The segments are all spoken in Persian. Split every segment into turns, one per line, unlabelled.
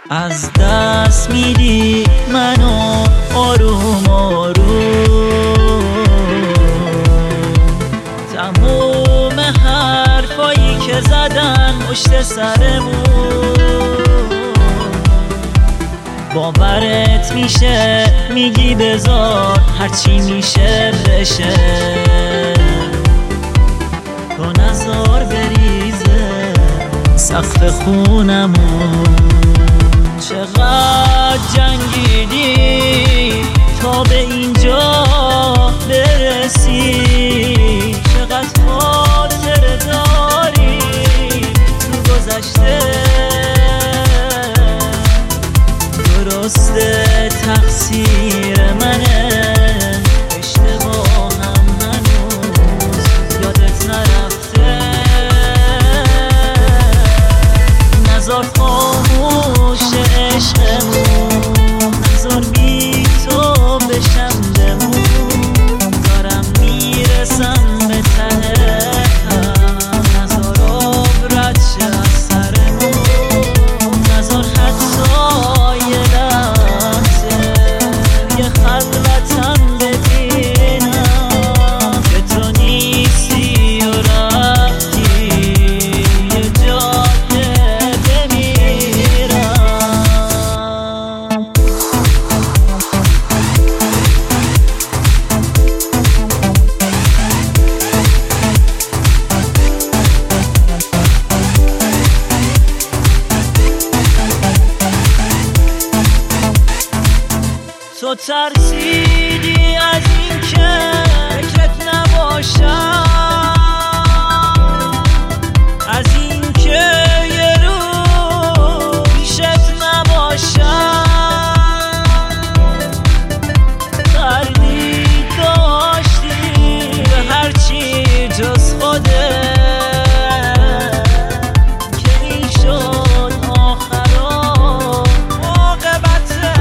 از دست میدی منو آروم آروم، تموم حرفایی که زدن پشت سرمون باورت میشه، میگی بذار هرچی میشه بشه، تو نذار بریزه سقف خونمون. چقدر جنگیدی تا به اینجا برسی، چقدر خاطر داری تو گذشته. درسته تقصیر منه، اشتباهم هنوز یادت نرفته. نذار خاموش عشقمون، نذار بی تو بشم بمون، دارم میرسم به ته هم، نذار آب رد شه از سرمون، نذار حتی یه لحظه یه خلوتم ببینم که تو نیستی و رفتی یه جاده بمیرم. تو ترسیدی از این که فکرت نباشم، از این که یه رو پیشت نباشم، تردید داشتی به هرچی جز خودت، که این شد آخرا عاقبته.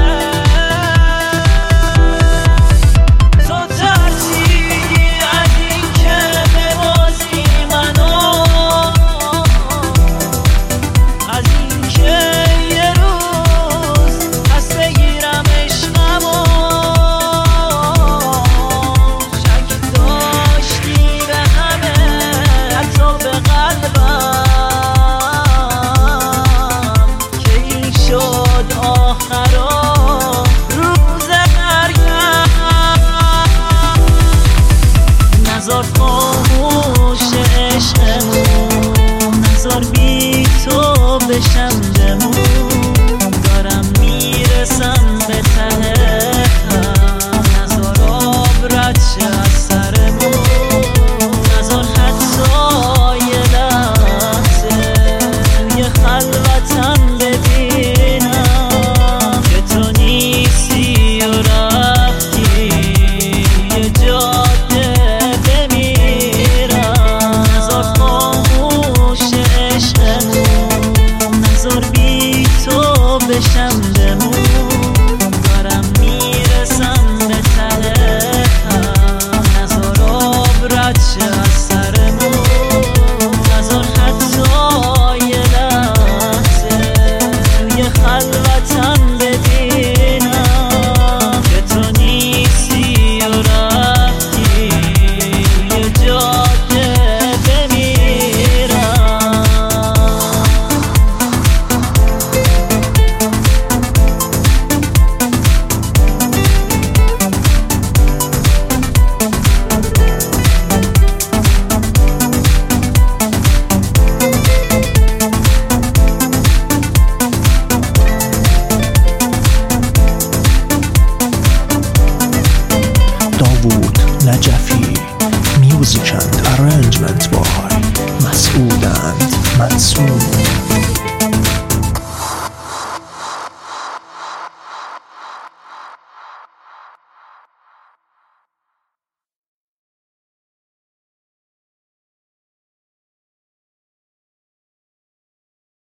نذار خاموش عشقمون، نذار بی تو بشم بمون، دارم میرسم به ته هم، نذار آب رد شه از سرمون، نذار حتی یه لحظه یه خلوتم ببینم که تو نیستی و رفتی یه جاده بمیرم. نذار خاموش عشقمون، نذار بی تو بشم بمون، دارم میرسم به ته هم، نذار آب رد شه از سرمون، نذار حتی یه لحظه یه خلوتم ببینم که تو نیستی و رفتی یه جاده بمیرم.
داوود نجفی. Music and arrangement by مسعود and منصور.